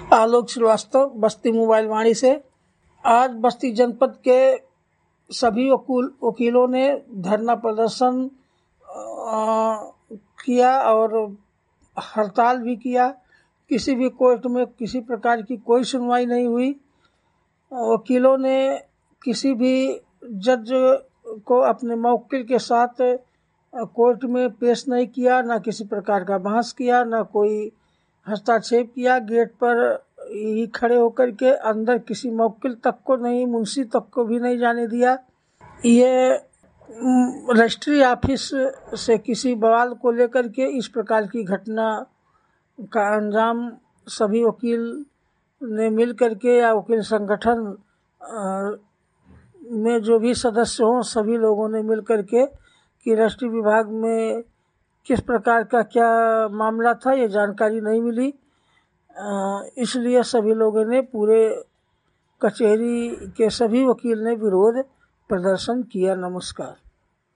आलोक श्रीवास्तव, बस्ती mobile वाणी से। आज बस्ती जनपद के सभी वकीलों ने धरना प्रदर्शन किया और हड़ताल भी किया। किसी भी कोर्ट में किसी प्रकार की कोई सुनवाई नहीं हुई। वकीलों ने किसी भी जज को अपने मौकिल के साथ कोर्ट में पेश नहीं किया, ना किसी प्रकार का बहस किया, ना कोई हस्तक्षेप किया। गेट पर ही खड़े होकर के अंदर किसी मौकिल तक को नहीं, मुंशी तक को भी नहीं जाने दिया। ये रजिस्ट्री ऑफिस से किसी बवाल को लेकर के इस प्रकार की घटना का अंजाम सभी वकील ने मिल करके या वकील संगठन में जो भी सदस्य हों सभी लोगों ने मिल करके कि रजिस्ट्री विभाग में किस प्रकार का क्या मामला था ये जानकारी नहीं मिली। इसलिए सभी लोगों ने पूरे कचहरी के सभी वकील ने विरोध प्रदर्शन किया। नमस्कार।